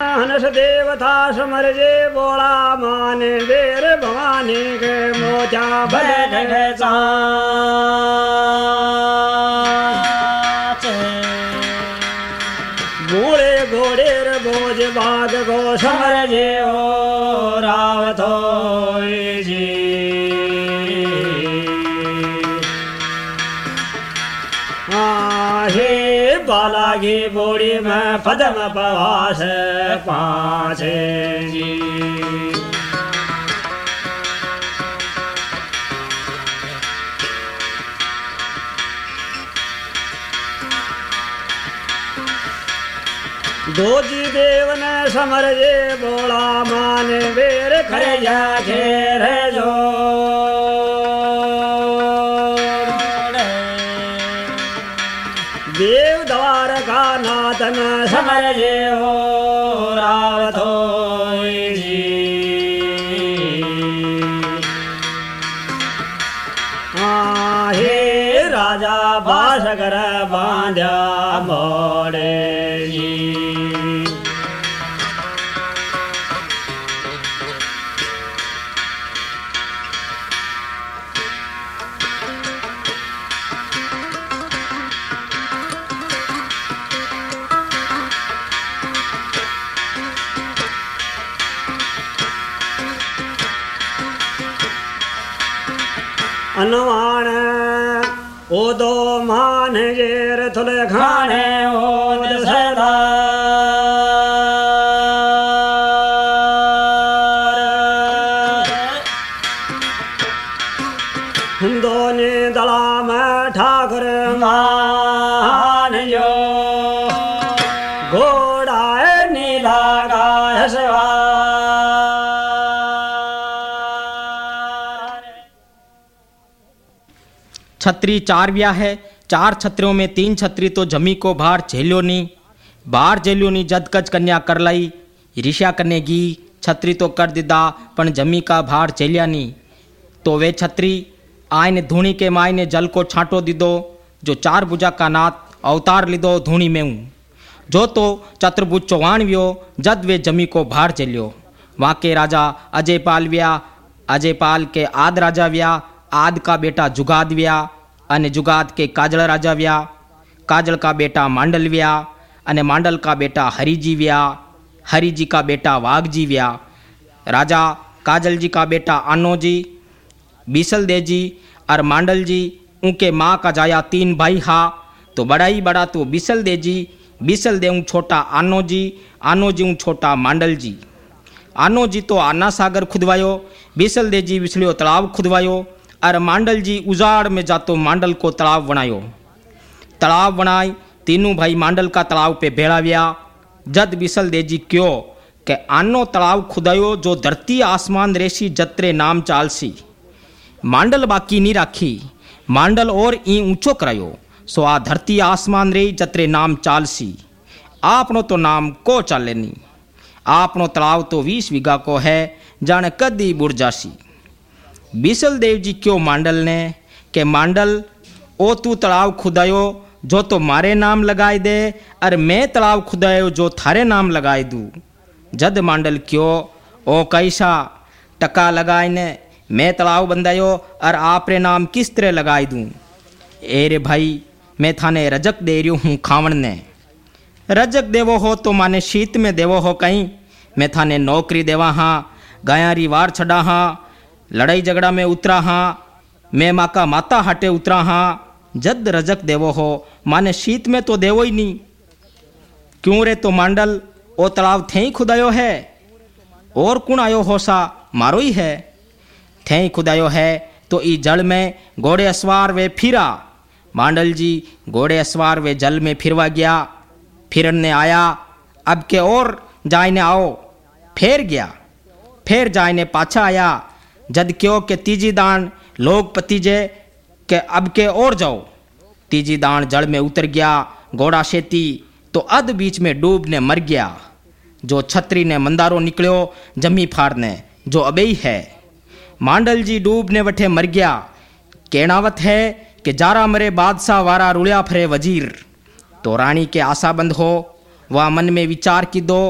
हनस देवता समर जे बोला माने वीर भवानी के मोचा भले के बूढ़े घोड़े बोझ बाग को समर जे ओ रावत होई जी हे बालागी बोड़ी में पदम पवास पाछे जी दोजी देव ने समर जे बोला माने वीर खड़िया घेर जो देव द्वारका नाथन समर जे हो रावत होई जी हे राजा बासगर बांध्या मोड़े जी अनवाण ओदो मान जेर थुले खाने ओद सदा दोने दला में ठाकुर मान जो घोड़ा नीला का हसवा छत्री चार व्या है। चार छत्रियों में तीन छत्री तो जमी को बाहर झेलियो नी जद कच कन्या कर लाई ऋषा करने गी छत्री तो कर दिदा पण जमी का बाहर झेलिया नी तो वे छत्री आयने धूणी के मायने जल को छांटो दीदो जो चार भुजा का नाथ अवतार लिदो धूणी में हूँ जो तो चतुर्भुज चौहान व्यो जद वे जमी को बाहर झेलियो वहाँ के राजा अजयपाल व्या अजयपाल के आद राजा व्या आद का बेटा जुगाद व्या अने जुगाद के काजल राजा व्या काजल का बेटा मांडल व्या अने मांडल का बेटा हरिजी व्या हरिजी का बेटा वाघजी व्या राजा काजल जी का बेटा आनोजी बीसल देजी और मांडल जी उनके माँ का जाया तीन भाई हा तो बड़ा ही बड़ा तो बीसल देजी बीसल दे छोटा आनोजी आनोजी छोटा मांडल जी आनोजी तो आना सागर खुदवायो बीसल देजी विसलियो तालाब खुदवायो और मांडल जी उजाड़ में जातो मांडल को तालाब बनाई तीनों भाई मांडल का तालाब पे भेड़ाव्या जद बिसल देजी क्यों के आनो तालाब खुदायो जो धरती आसमान रेसी जत्रे नाम चालसी मांडल बाकी नहीं राखी मांडल और ई ऊंचो करायो सो आ धरती आसमान रे जत्रे नाम चालसी आपनो तो नाम को चाले नी आपनो तालाब तो 20 बीघा को है जाने कदी बुड़ जासी बीसल देव जी क्यों मांडल ने के मांडल ओ तू तालाब खुदायो जो तो मारे नाम लगाए दे और मैं तालाब खुदायो जो थारे नाम लगाए दूँ जद मांडल क्यों ओ कैसा टका लगाए ने मैं तालाब बंदायो और आपरे नाम किस तरह लगाए दूँ एरे भाई मैं थाने रजक दे रही हूँ खावण ने रजक देवो हो तो माने शीत में देवो हो कहीं मैं थाने नौकरी देवा हाँ गायारी वार छड़ा हाँ लड़ाई झगड़ा में उतरा हाँ मैं माँ का माता हटे उतरा हाँ जद रजक देवो हो माने शीत में तो देवो ही नहीं क्यों रे तो मांडल ओ तालाब थे ही खुदायो है और कुण आयो हो सा मारो ही है थे ही खुदायो है तो ई जल में घोड़े अस्वार वे फिरा मांडल जी घोड़े अस्वार वे जल में फिरवा गया फिरन ने आया अब के और जायने आओ फेर गया फिर जायने पाछा आया जद क्यों के तीजी दान लोग पतिजे के अब के और जाओ तीजी दान जल में उतर गया घोड़ा शेती तो अध बीच में डूबने मर गया जो छत्री ने मंदारो निकलो जमी फाड़ने जो अबेई है मांडल जी डूबने वठे मर गया कहनावत है कि जारा मरे बादशाह वारा रुलिया फरे वजीर तो रानी के आशाबंद हो वह मन में विचार की दो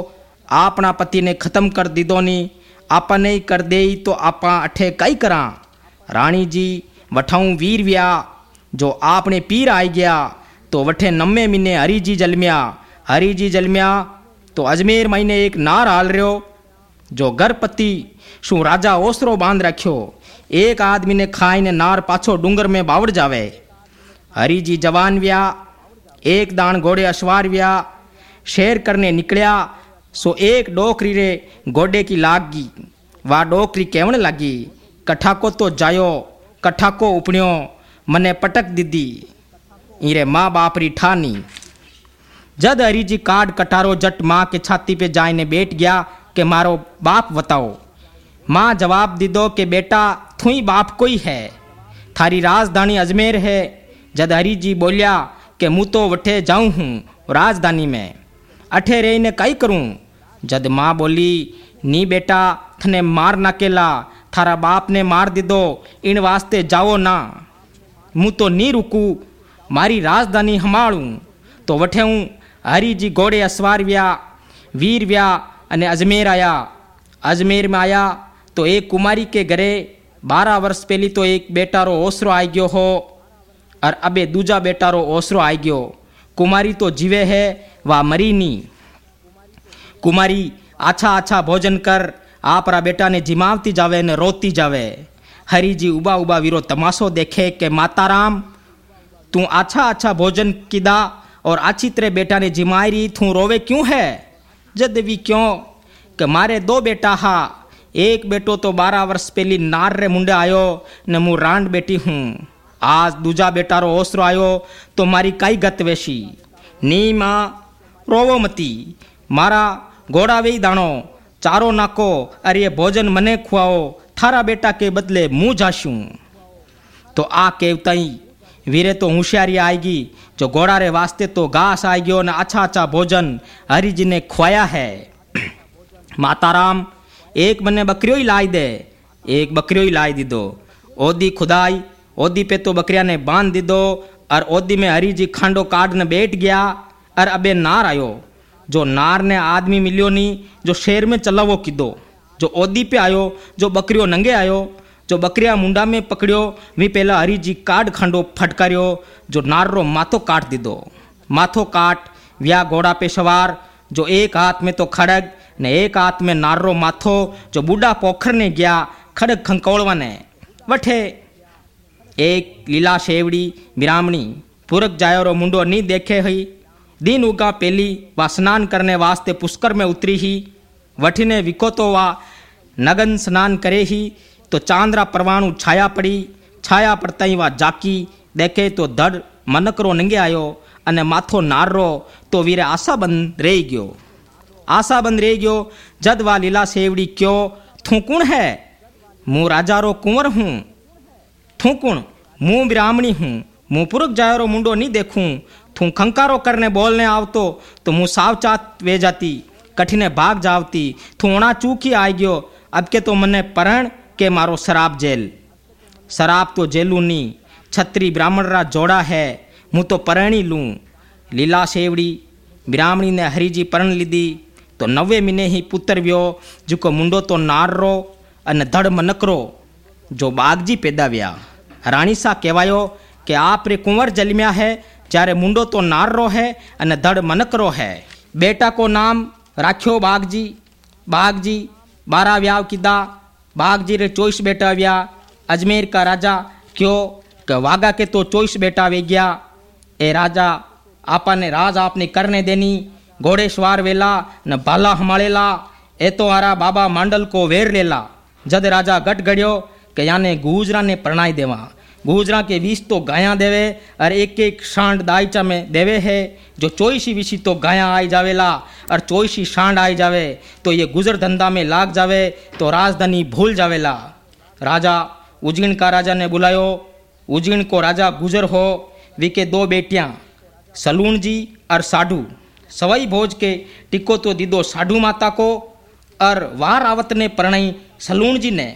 अपना पति ने खत्म कर दीदो नी, आपा नहीं कर दे तो आपा अठे कई करा। रानी जी वठाऊं वीर व्या, जो आपने पीर आई गया तो वठे 9 महीने हरी जी जलमिया। हरी जी जलमिया तो अजमेर महीने एक नार हाल रहो, जो गर्भपति शू राजा ओसरो बांध रखियो। एक आदमी ने खाई ने नार पाछो डूंगर में बावड़ जावे। हरी जी जवान व्या, एक दान घोड़े अश्वार व्या, शेर करने निकलिया। सो एक डोकरी रे घोड़े की लागी, वा डोकरी केवण लगी, कठा को तो जायो, कठा को उपण्यो, मने पटक दीदी। इरे माँ बाप री ठानी। जद हरी जी काट कटारो जट माँ के छाती पे जाने बैठ गया कि मारो बाप बताओ। माँ जवाब दीदो कि बेटा थुई बाप कोई है, थारी राजधानी अजमेर है। जद हरी जी बोलिया कि मुँह तो वठे जाऊँ हूँ राजधानी में, अठे रहीने कई करूँ। जद माँ बोली नी बेटा थने मार ना केला, थारा बाप ने मार दीदो, इन वास्ते जाओ ना। मुँह तो नी रुकू, मारी राजधानी हमाड़ूँ। तो वठे हूँ हरी जी घोड़े अस्वार व्या, वीर व्या अने अजमेर आया। अजमेर में आया तो एक कुमारी के घरे 12 वर्ष पहली तो एक बेटा रो ओसरो आई गयो हो, और अबे दूजा बेटा रो ओसरो आई गयो। कुमारी तो जीवे है, वा मरी नी। कुमारी अच्छा अच्छा भोजन कर आपरा बेटा ने जिमावती जावे ने रोती जावे। हरी जी उबा उबा वीरो तमाशो देखे कि माता राम तू अच्छा अच्छा भोजन किदा और अच्छी तरह बेटा ने जिमाई रही, तू रोवे क्यों है? जद भी क्यों कि मारे 2 बेटा हा, एक बेटो तो 12 वर्ष पहली नार रे मुंडे आयो ने मु रांड बेटी हूँ। आज दूजा बेटा रो ओसरो आयो तो मारी कई गत वेशी। नी माँ रोवो मती, मारा घोड़ा वेई दाणो चारो नाको, अरे ये भोजन मने खुआओ, थारा बेटा के बदले मुँह जाशूं। तो आ केवताई वीरे तो होशियारी आएगी, जो घोड़ा रे वास्ते तो घास आई गयो ने अच्छा अच्छा भोजन हरी जी ने खुआया है। माता राम एक मने बकरियों ही लाई दे, एक बकरियों ही लाई दी दो। ओदी खुदाई ओदी पे तो बकरिया ने बांध दी दो, और ओदी में हरी जी खांडो काट ने बैठ गया। और अबे नार आयो, जो नार ने आदमी मिलियो नी, जो शेर में चला वो किदो। जो ओदी पे आयो, जो बकरियों नंगे आयो, जो बकरिया मुंडा में पकड़ियो, वी पहला हरी जी काट खांडो फटकारियो, जो नार रो माथो काट दीदो। माथो काट व्या घोड़ा पे सवार, जो एक हाथ में तो खड़ग ने एक हाथ में नार रो माथो, जो बूढ़ा पोखर ने गया खड़ग खंकोड़वा ने। वठे एक लीला शेवड़ी बिरामणी पुरक जायो रो मुंडो नी देखे ही। दिन उगा पहली वा स्नान करने वास्ते पुष्कर में उतरी ही। वठीने विको तो वा नगन स्नान करे ही, तो चांद्रा परवाणु छाया पड़ी। छाया पड़ता ही वा जाकी देखे तो धड़ मनकरो नंगे आयो, अने माथो नारो तो वीरे आशाबंद रही गयो। आशाबंद रही गयो। जद वा लीला सेवड़ी क्यों थू कुण है? मु राजा रो कुंवर हूँ। थू कुण? मु ब्राह्मणी हूँ। मु पुरक जायो रो मुंडो नहीं देखूं। थू खंकारो करने बोलने आवतो तो मु सावचात वे जाती, कठिने भाग जावती। थू ओणा चूकी आई गयो, अब के तो मने परण के मारो शराब जेल। शराब तो जेलू नी, छत्री ब्राह्मण रा जोड़ा है, मु तो परणी लूँ। लीला सेवड़ी ब्राह्मणी ने हरी जी परण लीधी तो 9 महीने ही पुत्र व्यो, जिको मुंडो तो नारो अने धड़ मनकरो, जो बागजी पैदा व्या। राणी सा कहवायो कि आप रे कुंवर जलम्या है, જ્યારે मुंडो तो नारो है अने धड़ मनकरो है। बेटा को नाम राख्यो बागजी। बागजी 12 व्याव कीधा। बागजी रे 24 बेटा व्या। अजमेर का राजा क्यों कि वागा के तो 24 बेटा वे गया। ए राजा आपा ने राज आपने करने देनी, घोड़े सवार वेला न भाला हमाड़ेला, ए तो आरा बाबा मांडल को वेर लेला। जद राजा गट गड़ियो कि याने गुजरा ने परणाई देवा। गुजरा के 20 तो गायां देवे और एक एक सांड दाईचा में देवे है। जो 24 विशी तो गायां आई जावेला और 24 सांड आई जावे तो ये गुजर धंधा में लाग जावे तो राजधानी भूल जावेला। राजा उज्जैन का राजा ने बुलायो। उज्जैन को राजा गुजर हो, वी के 2 बेटियां सलूण जी और साधु। सवाई भोज के टिक्को तो दीदो साधु माता को, और वार आवत ने परणाई सलूण जी ने।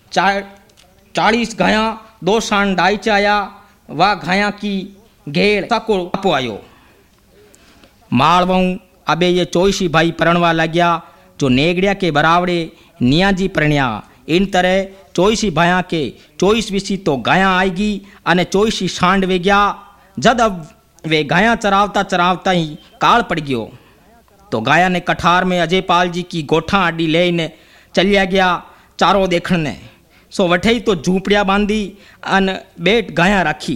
40 गायां 2 सांड डाई चाया। वा घाया की घेड़ को आपो आयो। मालवाऊ अबे ये 24 भाई परणवा लग्या। जो नेगड़िया के बरावड़े निया जी परण्या। इन तरह 24 भाया के 24 विसी तो गाया आएगी अने 24 सांड वे गया। जद अब वे गाया चरावता चरावता ही काल पड़ गयो तो गाया ने कठार में अजयपाल जी की गोठा आडी लेने चलिया गया चारों देखने। सो वठे ही तो झूपड़िया बांधी अन बेट गाया राखी।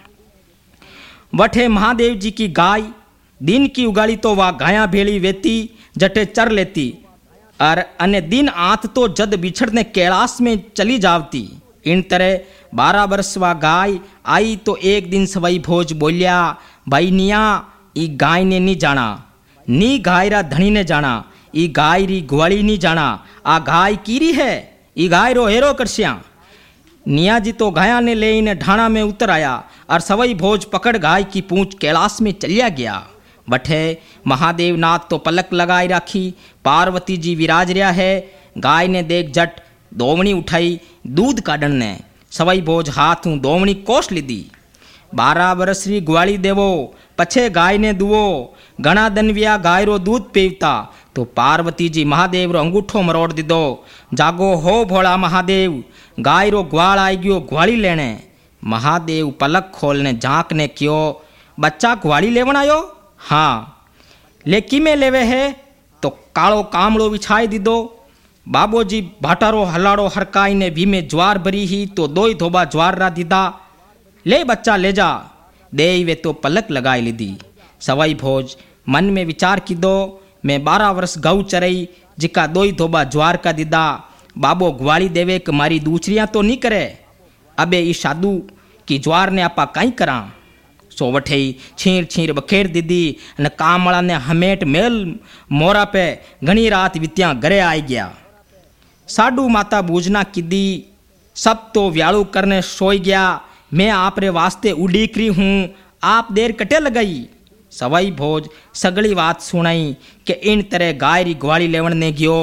वठे महादेव जी की गाय दिन की उगाड़ी तो वह गाया भेड़ी वेती जटे चर लेती और अन्य दिन आत तो जद बिछड़ने कैलाश में चली जावती। इन तरह 12 वर्ष वा गाय आई तो एक दिन सवाई भोज बोलिया, भाई निया ई गाय ने नहीं जाना, नी गाय रा धनी ने जाना, ई गाय री ग्वाली नहीं जाना, आ गाय कीरी है, ई गाय रो हेरो करस्या। निया जी तो गाया ने ले इन ढाणा में उतर आया और सवाई भोज पकड़ गाय की पूंछ कैलाश में चलिया गया। वठे महादेव नाथ तो पलक लगाई राखी, पार्वती जी विराज रहा है। गाय ने देख जट दोवणी उठाई दूध काढ़न ने, सवाई भोज हाथू दोवणी कोस लीधी। 12 वर्ष री ग्वाली देवो पछे गाय ने दुवो, घना दनविया गाय रो दूध पीवता तो पार्वती जी महादेव रो अंगूठो मरोड़ दीदो। जागो हो भोला महादेव, गाय रो ग्वाल आई गयो ग्वाली लेने। महादेव पलक खोलने झांक ने क्यो, बच्चा ग्वाली लेवन आयो? हाँ, ले किमें लेवे है? तो कालो कामड़ो विछाई दीदो। बाबोजी भाटारो हलाड़ो हरकाई ने भी में ज्वार भरी ही तो 2 धोबा ज्वार रा दीदा। ले बच्चा ले जा, दे वे तो पलक लगाई लीधी। सवाई भोज मन में विचार की दो, मैं 12 वर्ष गऊ चरई जिका 2 धोबा ज्वार का दीदा। बाबो ग्वाली देवे कि मारी दूसरियां तो नहीं करे, अबे ई साधु की ज्वार ने आपा कई करा। सो वठे छीर छीर बखेर दीदी न कामड़ा ने हमेट मेल मोरा पे घनी रात वित्या घरे आई गया। साडू माता बूझना कीदी, सब तो व्यालू करने सोई गया। मैं आप रे वास्ते उड़ीकरी हूँ, आप देर कटे लगाई। सवाई भोज सगली बात सुनाई कि इन तरह गाय री ग्वाली लेवन ने गयो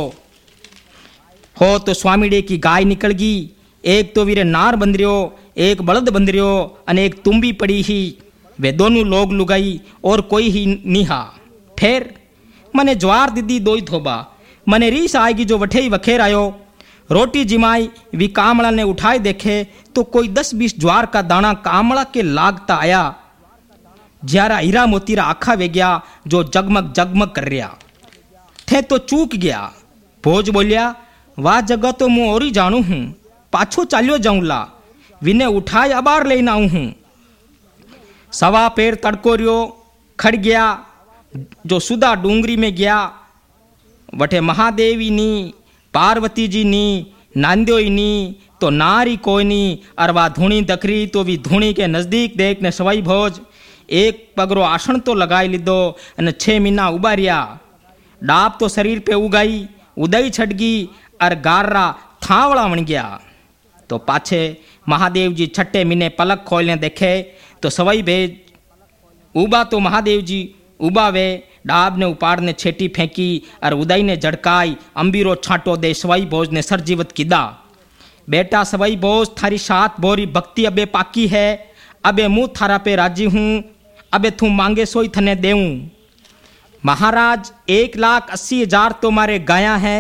हो तो स्वामीडे की गाय निकल गई। एक तो वीरे नार बंदरियो, एक बलद बंदरियो अने एक तुम्बी पड़ी ही। वे दोनों लोग लुगाई और कोई ही निहा। ठेर मने ज्वार दीदी 2 धोबा, मने रीस आएगी जो वठे ही वखेर आयो। रोटी जिमाई वी कामड़ा ने उठाए देखे तो कोई 10-20 ज्वार का दाना कामड़ा के लागता आया। ज्यारा हीरा मोतीरा आखा वे गया जो जगमग जगमग कर रहा थे तो चूक गया। भोज बोलिया, वाह जगह तो मुँह और ही जानू हूँ, पाछो चालियो जाऊंला, विने उठाए अबार लेना आऊँ हूँ। सवा पैर तड़को रियो खड़ गया जो सुधा डूंगरी में गया। वठे महादेवी नी पार्वती जी नी नांद्यो नी तो नारी कोई नी। और वा धूणी दखरी तो वी धूणी के नजदीक देख ने सवाई भोज एक पगरो आसन तो लगाई लीधो अने 6 महीना उबा रिया। डाब तो शरीर पे उगाई, उदय छटगी और गारा थावड़ा बन गया। तो पाछे महादेव जी 6 महीने पलक खोलने देखे तो सवाई भेज उबा तो महादेव जी उबा वे डाब ने उपाड़ ने छेटी फेंकी और उदय ने झड़काई। अंबीरो छांटो दे सवाई भोज ने सरजीवत कीदा। बेटा सवाई भोज थारी 7 बोरी भक्ति अबे पाकी है, अबे मुँह थारा पे राजी हूँ, अबे तू मांगे सोई थने देऊँ। महाराज 1,80,000 तो मारे गाया है,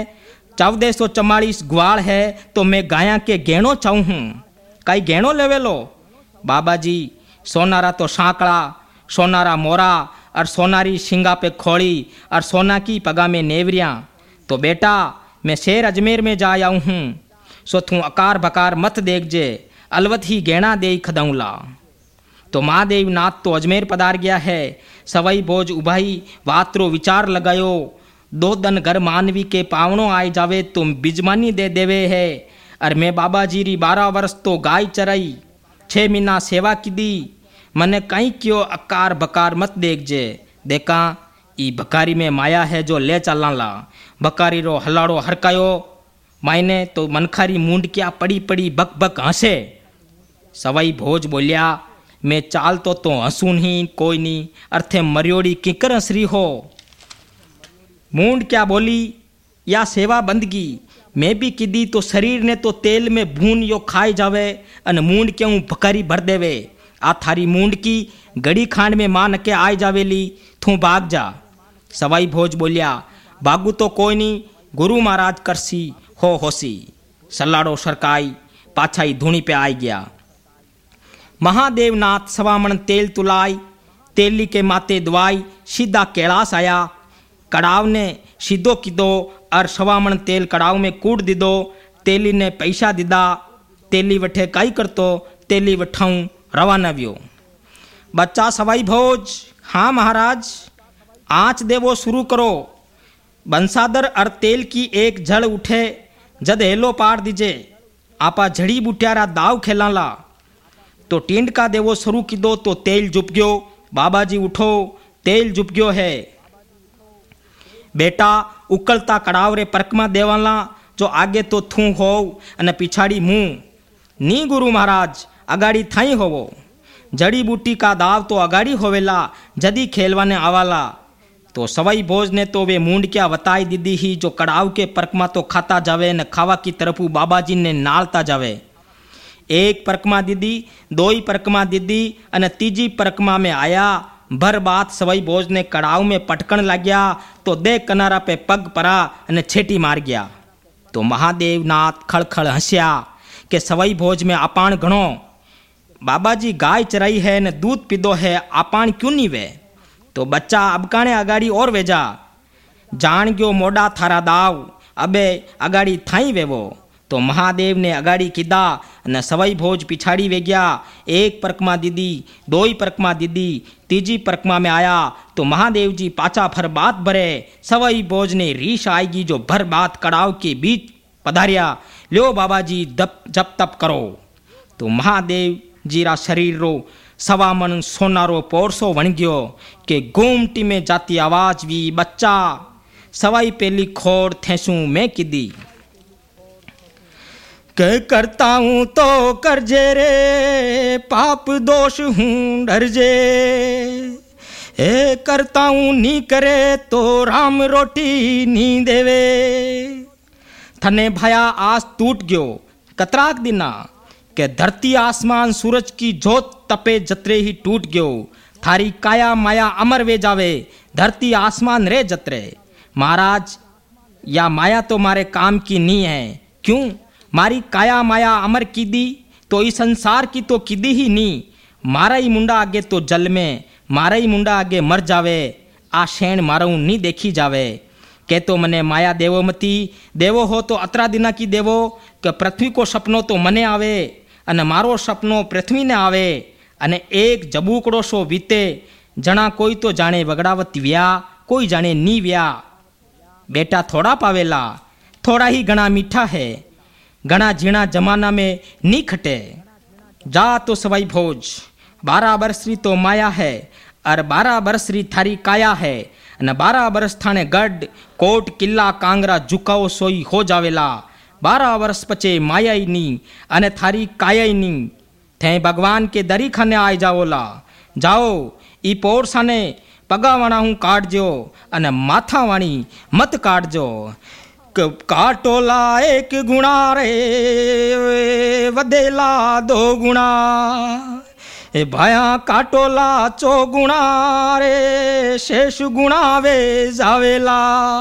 1444 ग्वाल है तो मैं गाया के गहणो चाहूँ हूँ। कई गहणो लेवे लो? बाबा जी सोनारा तो सांकड़ा, सोनारा मोरा और सोनारी शिंगा पे खोड़ी और सोना की पगा में नेवरियाँ। तो बेटा मैं शेर अजमेर में जा आऊँ हूँ, सो तू अकार बकार मत देख जे, अलवत ही गहना दे खदाऊँला। तो महादेव नाथ तो अजमेर पधार गया है। सवाई भोज उभाई वात्रो विचार लगायो, 2 दिन घर मानवी के पावणो आए जावे तो बिजमानी दे देवे है। और मैं बाबा जी री 12 वर्ष तो गाय चराई, 6 महीना सेवा की दी, मने कहीं क्यों अकार बकार मत देख जे। देखा ई बकारी में माया है जो ले चलना ला। बकारी रो हलाड़ो हरकायो, मायने तो मनखारी मूंड क्या पड़ी पड़ी बक बक हंसे। सवाई भोज बोलिया, मैं चाल तो हंसून ही कोई नहीं, अर्थे मरियोड़ी किकर हंसरी हो। मूंड क्या बोली या सेवा बंदगी, मैं भी किदी तो शरीर ने तो तेल में भून यो खाई जावे अन मूंड क्यों भकारी भर देवे। आ थारी मूंड की गड़ी खांड में मान के आय जावेली, तू भाग जा। सवाई भोज बोलिया, भागू तो कोई नहीं, गुरु महाराज करसी हो होसी। सल्लाड़ो सरकाई पाछाई धूनी पे आई गया। महादेव नाथ सवामण तेल तुलाई, तेली के माते दवाई, सीधा कैलाश आया। कड़ाव ने सीधो किदो और सवामण तेल कड़ाव में कूट दीदो। तेली ने पैसा दीदा। तेली वठे काई करतो, तेली वठाऊं रवाना व्यो। बच्चा सवाई भोज, हाँ महाराज, आँच देवो शुरू करो। बंसादर और तेल की एक झड़ उठे, जद हेलो पार दीजे। आपा झड़ी बुटियारा दाव खेलाला। तो टींड का देवो शुरू की दो तो तेल जुप गयो। बाबा जी उठो, तेल जुप गयो है। बेटा उकलता कड़ाव रे परकमा देवाला, जो आगे तो थू हो अने पिछाड़ी मुंह। नी गुरु महाराज, अगाड़ी थाई होवो। जड़ी बूटी का दाव तो अगाड़ी होवेला, जदी खेलवाने आवाला। तो सवाई भोज ने तो वे मूंड क्या बताई दीदी ही, जो कड़ाव के परकमा तो खाता जावे न खावा की तरफू बाबा जी ने नालता जावे। एक परकमा दीदी, दो ही परकमा दीदी अने तीजी परकमा में आया। भर बात सवाई भोज ने कड़ाव में पटकन लाग्या तो दे कनारा पे पग परा अने छेटी मार गया। तो महादेव नाथ खड़खड़ हंस्या के सवाई भोज में आपान घणो। बाबा जी गाय चराई है ने दूध पीधो है, आपान क्यों नहीं वे। तो बच्चा अबकाने अगाड़ी और वेजा। जान गयो मोड़ा थारा दाव, अबे अगाड़ी थाई वेवो। तो महादेव ने अगाड़ी कीधा न सवाई भोज पिछाड़ी वे गया। एक परकमा दीदी, दो ही परकमा दीदी, तीजी परकमा में आया तो महादेव जी पाचा फर बात भरे। सवाई भोज ने रीश आएगी जो भर बात कड़ाव के बीच पधारिया। लो बाबा जी जप तप करो। तो महादेव जी रा शरीर रो सवा मन सोनारो पोरसो वण गयो के गोमटी में जाती आवाज भी। बच्चा सवाई पेली खोड़ थेसू मैं कीधी। के करता हूँ तो करजे रे, पाप दोष हूँ डर जे। ए करता हूँ नी करे तो राम रोटी नी देवे। थने भया आस टूट गयो कतराक दिना, के धरती आसमान सूरज की जोत तपे जतरे ही टूट गयो। थारी काया माया अमर वे जावे, धरती आसमान रे जतरे। महाराज या माया तो मारे काम की नहीं है। क्यों? मारी काया माया अमर कीदी तो इस संसार की तो कीदी ही नहीं। मारा ही मुंडा आगे तो जल में, मारा ही मुंडा आगे मर जावे। आ शेण मारू नहीं देखी जावे। के तो मने माया देवो मती, देवो हो तो अतरा दिना की देवो के पृथ्वी को सपनो तो मने आवे अने मारो सपनो पृथ्वी ने आवे। अने एक जबूकड़ो सो वीते, जना कोई तो जाने वगड़ावत व्या, कोई जाने नी व्या। बेटा थोड़ा पावेला, थोड़ा ही घना मीठा है, घना झीणा जमाना में नी खटे। जा तो सवाई भोज, 12 बरस री तो माया है और 12 बरस री थारी काया है। न 12 बरस थाने गढ़ कोट किला कांगरा झुकाओ सोई हो जावेला। 12 वर्ष पचे माया ही नी अने थारी काया ही नी। थे भगवान के दरी खाने आए जाओला। जाओ ई पोरसा ने पगावाणा हूँ काटजो अने माथा वाणी मत काटजो। काटोला एक गुणा रे वदेला 2 गुणा। ए भाया काटोला 4 गुणा रे शेष गुणा वे जावेला।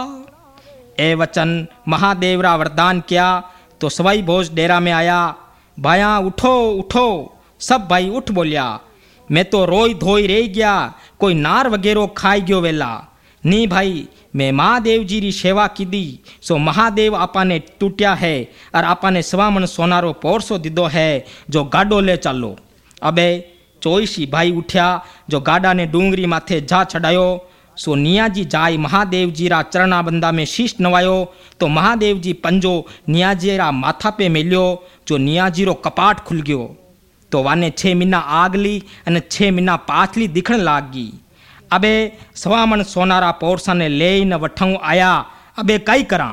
ए वचन महादेव रा वरदान किया तो सवाई भोज डेरा में आया। भाया उठो उठो, सब भाई उठ बोलिया। मैं तो रोई धोई रह गया, कोई नार वगैरह खाई गयो वेला। नी भाई मैं महादेव जी री सेवा कीधी सो महादेव आपा ने टूटिया है और आपा ने सवामण सोनारो पोरसो दीदो है जो गाडो ले चालो। अबे 24 भाई उठ्या जो गाडा ने डूंगरी माथे जा चढ़ायो। सो नियाजी जाय महादेव जी रा चरणा बंदा में शीश नवायो तो महादेव जी पंजो नियाजी रा माथा पे मेल्यो जो नियाजी रो कपाट खुल गयो। तो वाने 6 महीना आगली अने 6 महीना पाछली दिखण लागी। अबे सवामण सोनारा पोरसा ने ले न वठऊं आया। अबे कई करा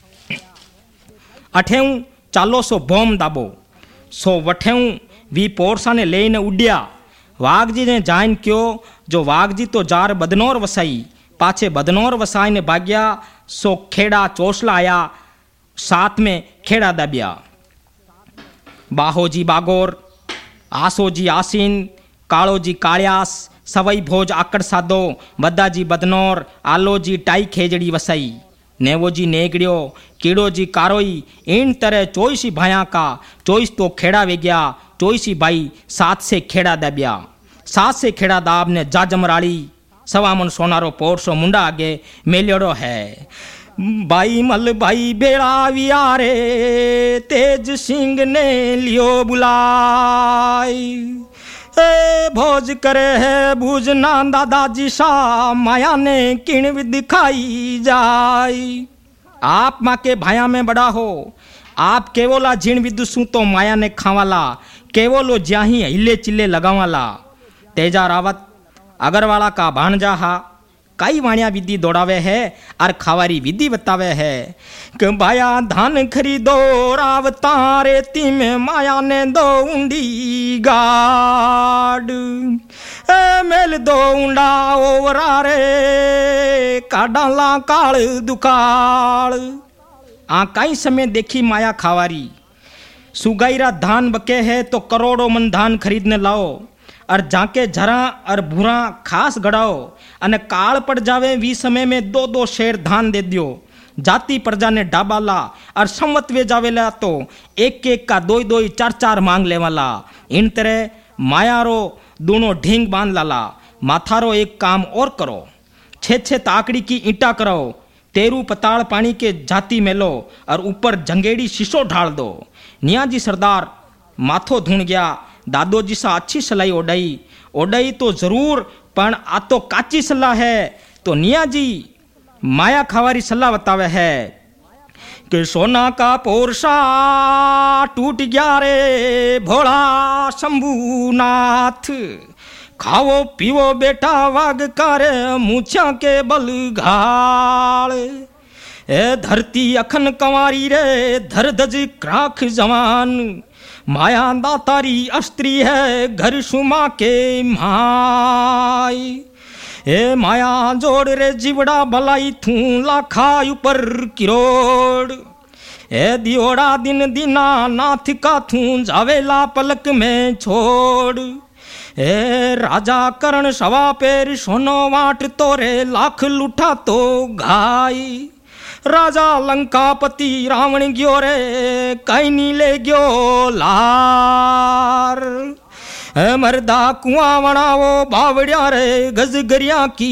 अठेऊ चालो सो बोम दाबो। सो वठेऊ वी पोरसा ने ले न उड्या। वाघजी ने जान क्यो जो वाघजी तो जार बदनौर वसाई, पाछे बदनौर वसाई ने भाग्या। सो खेड़ा चोसला आया, साथ में खेड़ा दबिया। बाहोजी बागोर, आसोजी आसीन, कालोजी कालियास, सवाई भोज आकड़ सादो, बदाजी बदनौर, आलोजी टाई खेजड़ी वसाई। नेवो जी नेगड़ियो कीड़ो जी कारोई इन तरह 24 भाया का 24 तो खेड़ा वे गया 24 भाई 7 से खेड़ा दबिया 7 से खेड़ा दाब ने जाजमराड़ी सवा मन सोनारो पोरसो मुंडा आगे मेलियोड़ो है भाई मल भाई बेड़ा वियारे तेज सिंह ने लियो बुलाई ए भोज करे है भूजना दादाजी सा माया ने किण भी दिखाई जाई आप माँ के भाया में बड़ा हो आप केवला झीण विदुसू तो माया ने खावाला केवलो ज्याही हिले चिल्ले लगावाला तेजा रावत अगरवाला का भाणजा हा कई वाणिया विधि दौड़ावे है और खावारी विधि बतावे है कि भाया धान खरीदो रावता रेती में माया ने दो उंडी गाड़ मेल दो उंडा ओवरा रे काडाला काल दुकाल आ कई समय देखी माया खावारी सुगाईरा धान बके है तो करोड़ों मन धान खरीदने लाओ और जाके झरा और भूरा खास गड़ाओ अने काल पड़ जावे वी समय में 2-2 शेर धान दे दियो जाति प्रजा ने डाबाला और संवत वे जावेला तो 1-1 का 2-2 4-4 मांग लेवाला इन तरह मायारो दोनों ढींग बांध लाला माथारो एक काम और करो 6-6 ताकड़ी की ईंटा करो 13 पताल पानी के जाति मेलो और ऊपर जंगेड़ी शीशो ढाल दो नियाजी सरदार माथो धुण गया दादोजी सा अच्छी सलाई ओडाई तो जरूर पण आ तो काची सलाह है तो निया जी माया खावारी सलाह बतावे है कि सोना का पोरसा टूट गया रे भोला शंभूनाथ खाओ पीवो बेटा वाग कर मूछा के बल घाल ए धरती अखन कंवारी रे धर धज क्राख जवान माया दातारी अस्त्री है घर सुमा के माई ए माया जोड़ रे जीवड़ा भलाई थू लाखा ऊपर किरोड़ ए दियोड़ा दिन दिना नाथ का थू जावेला पलक में छोड़ ए राजा करण सवा पेर सोनो वाट तोरे लाख लुठा तो घाई राजा लंकापति रावण गयो रे कई नीले गयो लार मरदा कुआं वणावो बावड़िया रे गजगरिया की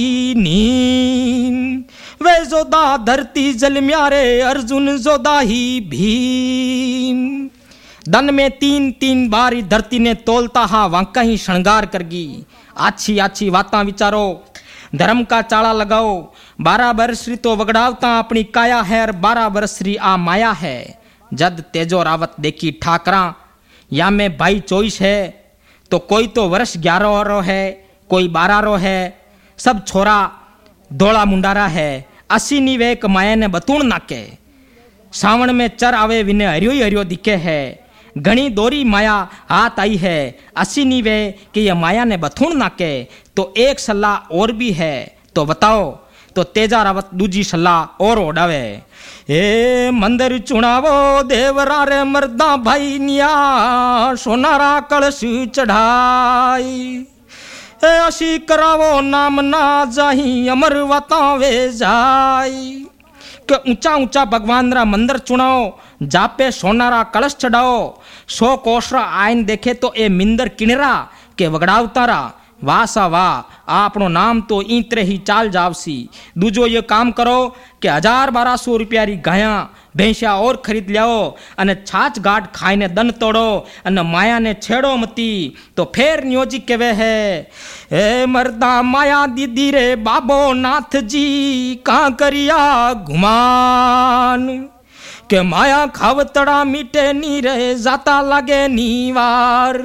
नींद वे जोदा धरती जल म्यारे अर्जुन जोदा ही भीम दन में 3-3 बार धरती ने तोलता हा वांका ही श्रृंगार करगी आछी बातां विचारो धर्म का चाड़ा लगाओ 12 बरसरी तो वगड़ावता अपनी काया है और 12 बरसरी आ माया है जद तेजो रावत देखी ठाकरा या में भाई 24 है तो कोई तो वर्ष 11 रो है कोई 12 रो है सब छोरा धोला मुंडारा है 80 निवेक माया ने बतूण नाके सावण में चर आवे विने हरियो दिखे है घनी दोरी माया हाथ आई है 80 निवे कि ये माया ने बथूण नाके तो एक सलाह और भी है तो बताओ तो तेजा रावत दूजी सलाह और ओडावे ए मंदिर चुनावो देवरा रे मर्दा भाई निया सोनारा कलश चढ़ाई ए असी करावो नाम ना जाही अमर वतावे जाई के ऊंचा भगवान रा मंदिर चुनाओ जापे सोनारा कलश चढ़ाओ 100 कोसरा आइन देखे तो ए मिंदर किणरा के वगड़ावतारा वाह सा वाह आपनो नाम तो इंतरे ही चाल जावसी दूजो ये काम करो कि 1000-1200 रुपया री गाया भैंसिया और खरीद लियाओ अने छाछ गाट खाईने दन तोड़ो अने माया ने छेड़ो मती तो फेर नियोजी केवे है ए मर्दा माया दीदी रे बाबो नाथ जी कहाँ करिया घुमान के माया खावतड़ा मीटे नी रे जाता लागे नीवार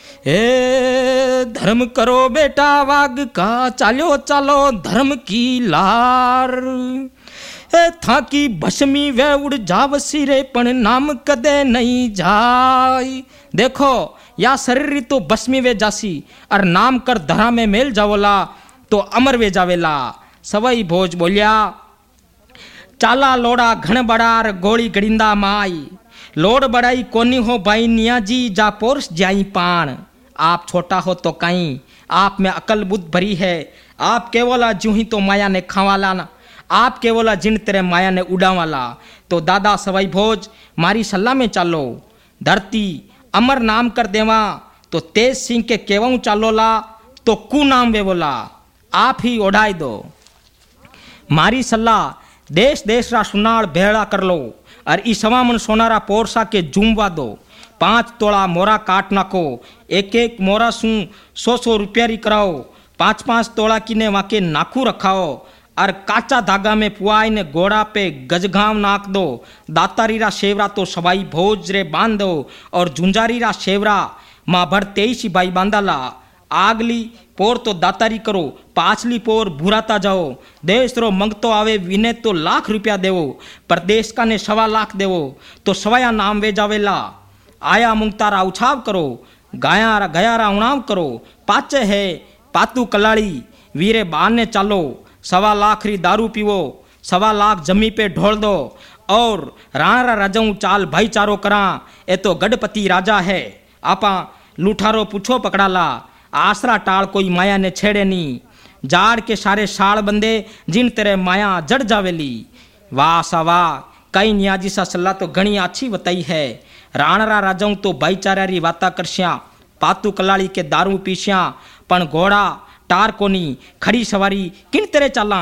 ए धर्म करो बेटा वाग का चालो धर्म की लार ए था की भस्मी वे उड़ जावसी रे पण नाम कदे नहीं जाई देखो या शरीर तो भस्मी वे जासी और नाम कर धरा में मेल जावला तो अमर वे जावेला सवई भोज बोलिया चाला लोड़ा घण बड़ार गोली गड़िंदा माई लोड़ बड़ाई कोनी हो भाई निया जी जा पोरस जाई पान आप छोटा हो तो कहीं आप में अकल बुद्ध भरी है आप केवल जूही तो माया ने खावाला ना आप केवला जिन तेरे माया ने उड़ावाला। तो दादा सवाई भोज मारी सलाह में चालो, धरती अमर नाम कर देवा। तो तेज सिंह के केवं चालोला तो कु नाम वे बोला, आप ही ओढ़ाई दो। मारी सलाह देश देश रा सुनाड़ भेड़ा कर लो, और ई सवामन सोनारा पोरसा के जूमवा दो। 5 तोला मोरा काट नाखो, एक एक मोरा सू 100 रुपया री कराओ। 5 तोला की ने वाके नाखू रखाओ, और काचा धागा में पुआई ने घोड़ा पे गजघाव नाक दो। दातारी रा शेवरा तो सवाई भोज रे बांध दो, और झुंझारी रा शेवरा माँ भर 23 भाई बांधाला। आगली पोर तो दातारी करो, पाछली पोर भूराता जाओ। देश रो मंगतो आवे विने तो लाख रुपया देवो, प्रदेश का ने 1.25 लाख देवो। तो सवाया नाम वे जावेला। आया मुंगतारा उछाव करो, गाया गयारा उणाव करो। पाचे है पातू कलाड़ी वीरे बान ने चालो। 1.25 लाख री दारू पीवो, 1.25 लाख जमी पे ढोल दो, और राणा राजाऊ चाल भाईचारो करा। ए तो गढ़पति राजा है, आपा लूठारो पूछो पकड़ाला। आसरा टाल कोई माया ने छेड़े नी, जाड़ के सारे साल बंदे जिन तेरे माया जड़ जावेली। वाह सा वाह, कई नियाजी सा सलाह तो घनी अच्छी बताई है। राणा राजाऊ तो भाईचारा री वाता करश्या, पातू कलाड़ी के दारू पीश्या, पण घोड़ा टार कोनी, खड़ी सवारी किन तेरे चाला।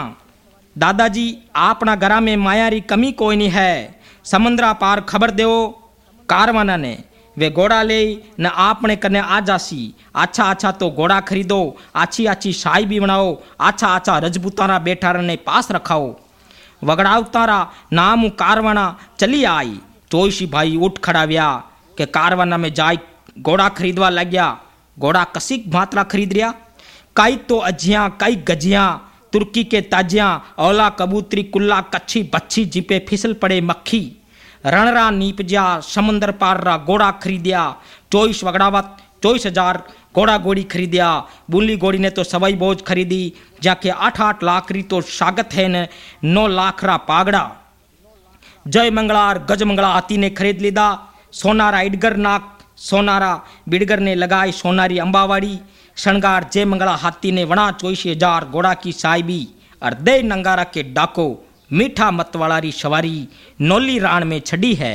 दादाजी आपना घरा में माया री कमी कोई नहीं है, समुद्रा पार खबर देव कारवाना ने, वे घोड़ा ले न आपने कने आ जासी। अच्छा अच्छा तो घोड़ा खरीदो, अच्छी अच्छी शाही भी बनाओ, अच्छा अच्छा रजपूतारा बेठारा ने पास रखाओ। वगड़ावतारा नाम कारवाना चली आई। चोईसी भाई उठ खड़ाव्या के कारवाना में जाई घोड़ा खरीदवा लग गया। घोड़ा कसी मात्रा खरीद रिया, कई तो अजियां कई गजियां, तुर्की के ताजियां, औला कबूतरी कुल्ला कच्छी बच्छी जिपे फिसल पड़े मक्खी। रणरा नीपजा समंदर पार रा घोड़ा खरीदिया। 24 वगड़ावत 24,000 घोड़ा घोड़ी खरीदिया। बुल्ली घोड़ी ने तो सवाई बोझ खरीदी, जाके 8-8 लाख री तो शागत है न 9 लाख रा पागड़ा। जय मंगलार गज मंगला हाथी ने खरीद लीदा। सोनारा इडगर नाक सोनारा बिडगर ने लगाई सोनारी अंबावाड़ी। शणगार जय मंगला हाथी ने वणा 24,000 घोड़ा की साहिबी। और दे नंगारा के डाको मीठा मतवाला री सवारी नौली राण में छड़ी है।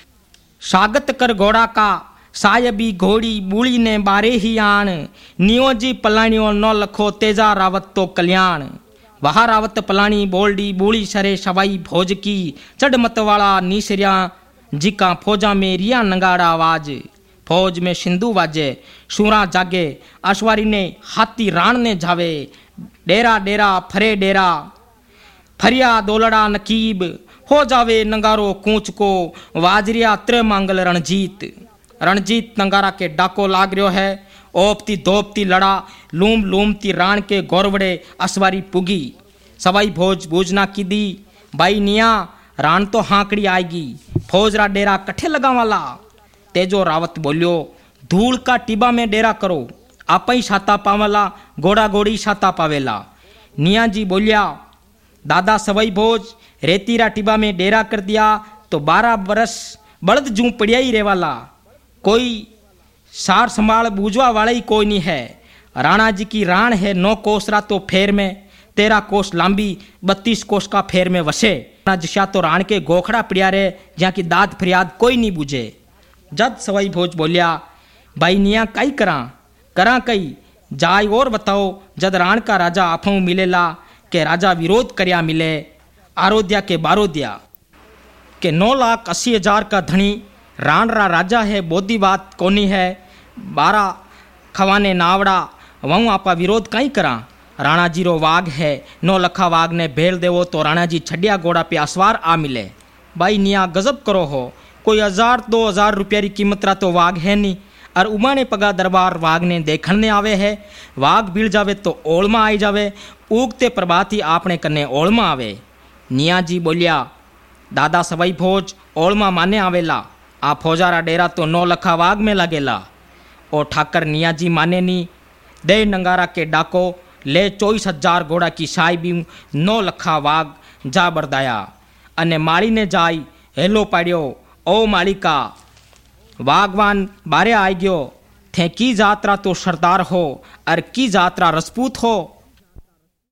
स्वागत कर घोड़ा का सायबी घोड़ी बूढ़ी ने बारे ही आन। नियोजी पलाणियों नौ लखो तेजा रावत तो कल्याण। वहा रावत पलाणी बोलडी बूढ़ी सरे सवाई भोज की। चढ़ मतवाला नीसरिया जिका फौजा में रिया नंगाड़ा आवाज। फौज में सिंधु वाजे सूरा जागे। अश्वारी ने हाथी राण ने जावे। डेरा डेरा फरे डेरा फरिया दोलड़ा नकीब। हो जावे नंगारो कूच को वाजरिया त्रे मांगल रणजीत। रणजीत नंगारा के डाको लाग रह्यो है। ओपती धोपती लड़ा लूम लूमती राण के गौरवड़े असवारी पुगी। सवाई भोज बूझना की दी भाई निया राण तो हाकड़ी आएगी। फौज रा डेरा कठे लगावाला। तेजो रावत बोलियो धूल का टिबा में डेरा करो, आप ही छाता पावाला घोड़ा घोड़ी छाता पावेला। निया जी बोलिया दादा सवाई भोज रेतीरा टिबा में डेरा कर दिया तो 12 बरस बड़द जू पड़िया ही रेवाला। कोई सार संभाल बूझवा वाला ही कोई नहीं है। राणा जी की राण है 9 कोसरा तो फेर में 13 कोस लांबी 32 कोस का फेर में वसे। जिशा तो राण के गोखड़ा पड़िया रे जहाँ की दाद फरियाद कोई नहीं बूझे। जद सवाई भोज बोलिया भाई निया कई करा कई जाय और बताओ। जद राण का राजा आफू मिलेला के राजा विरोध करया मिले। आरोध्या के बारोदिया के 9,80,000 का धनी राण रा राजा है। बोधी बात कोनी है 12 खवाने नावड़ा वहू आपा विरोध कहीं करा। राणा जी रो वाघ है 9 लखा वाघ ने भेल देवो तो राणा जी छड़िया घोड़ा पे असवार आ मिले। भाई निया गजब करो हो, कोई 1,000-2,000 रुपया की कीमत रा तो वाघ है नहीं। और उमाने पगा दरबार वाघ ने देखने आवे है। वाघ भीड़ जावे तो ओलमा आई जावे। उगते प्रभात ही आपने कन्ने ओलमा आवे। निया जी बोलिया दादा सवाई भोज ओलमा माने आवेला। आ फौजारा डेरा तो 9 लखा वाघ में लगेला। ओ ठाकर निया जी माने नी। दे नंगारा के डाको ले 24,000 घोड़ा की साहिबी 9 लखा वाघ जा बरदाया। अने माड़ी ने जाई हेलो पाड़ियो ओ मालिका वागवान बारे आई गयो थे की जात्रा तो सरदार हो और की जात्रा रजपूत हो।